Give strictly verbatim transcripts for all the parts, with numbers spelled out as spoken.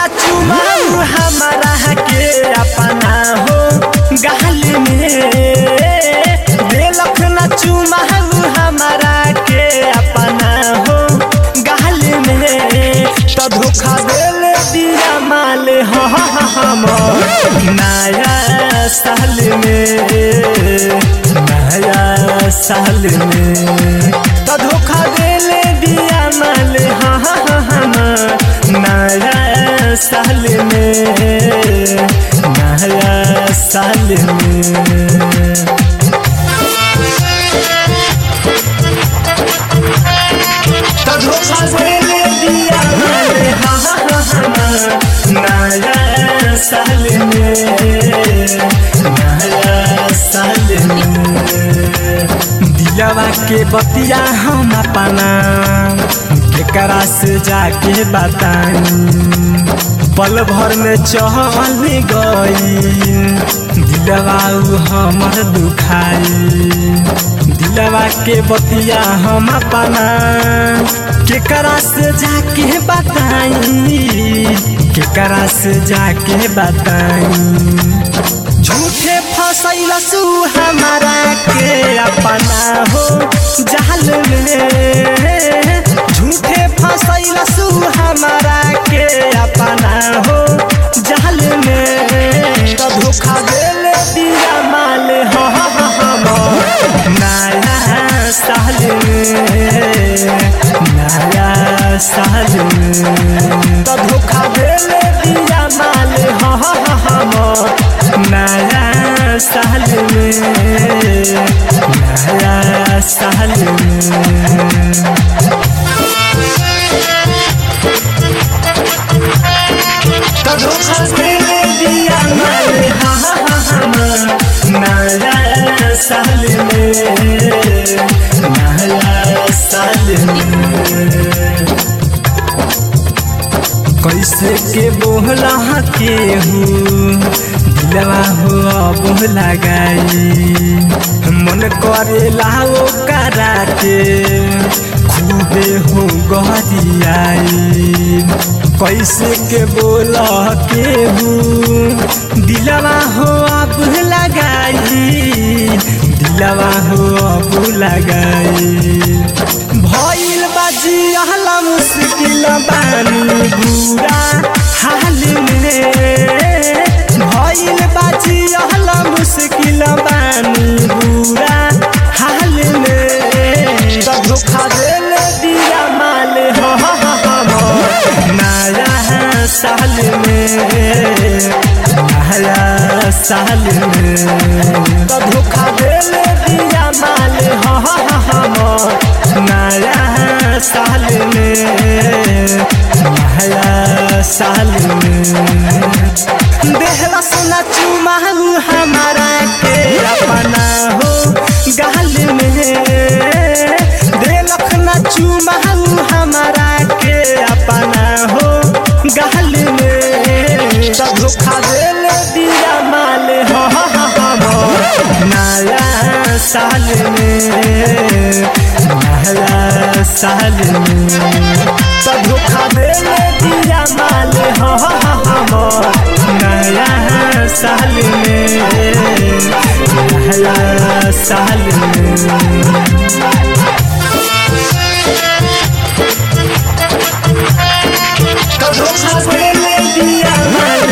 न चुमाऊ हमारा के अपना हो गाल में देलख न चुमाऊ हमारा के अपना हो गाल में तो धोखा देल दिया माल हो हम नया साल में नया साल में तो धोखा देल दिया माल हम नया साल में नया साल में तो धोखा देल दिया माल नया साल में नया साल में दिलवा के बतिया हम अपना केकरा से जाके बताई पल भर में चल गई दिलवा हमर दुखाई दिलवा के बतिया हम अपना केकरा से जाके बताई केकरा से जाके बताई झूठे फसैलसु हमारा के अपना हो जाल में झूठे फसैलसु हमारा के अपना हो जाल में तो धोखा देल दिया माल हो हम नया साल में नया साल में तो धोखा देल दिया माल हो हम नया साल में नया साल में तो धोखा देल दिया माल हम नया साल में नया साल में कैसे के बोला के हूँ दिलवा हो अब लगाई मन करे लाओ कराते खूबे हो गहरियाई कैसे के बोला के हूँ दिलवा हो अब लगाई दिलवा हो अब लगाई भइल बाजी अहला मुश्किल बानी बुरा हाल में भइल बाजी अहला मुश्किल बानी बुरा हाल में तो धोखा देल दिया माल हो हम नया साल में नया साल में तो धोखा देल दिया माल हो हम नया साल में नया साल में देहला सोना चुमाऊ हमारा के अपना हो गाल में देलख न चुमाऊ हमारा के अपना हो गाल में तो धोखा देल दिया माल हो हम नया साल में नया साल में तो धोखा देल दिया माल हो हम नया साल में नया साल में तो धोखा देल दिया माल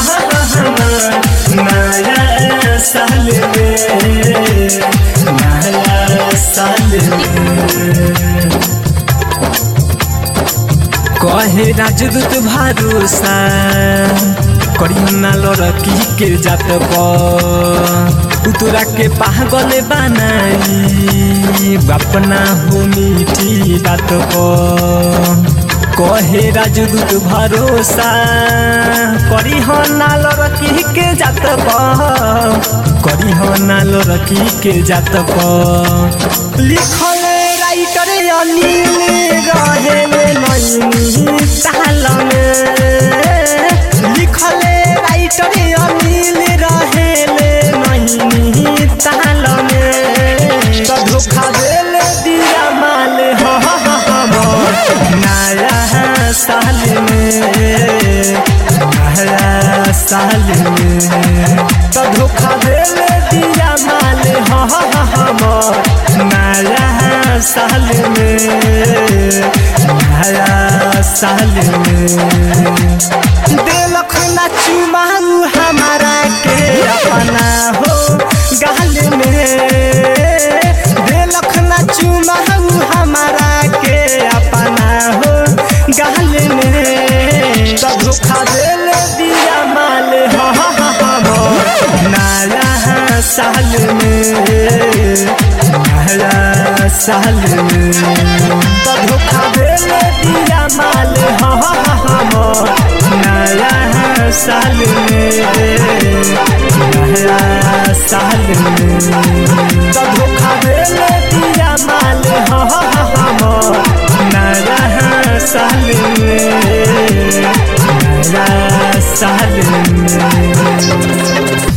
नया साल में नया साल में कहे राजदूत भरोसा करी ना लड़की के जात पर उतरा के पागल बनाई बापना हो मीठी बात पर कहे राजदूत भरोसा करी हो ना लड़की के जात पर करी हो ना लड़की के जात पर लिखल राइटर अनिल रहे नैनी ताल में लिखल राइटर अनिल रहे नैनी ताल में तो धोखा देल दिया माल हो हम नया साल में साल में नया साल में दिलख ना चुमाऊ हमारा के अपना हो गाल में दिलख ना चुमाऊ हमारा के अपना हो गाल में तो धोखा दिल दिया माल नया साल में नया साल में तो धोखा दिल दिया माल नया साल में नया साल में तो धोखा दिल दिया माल नया साल में नया साल में।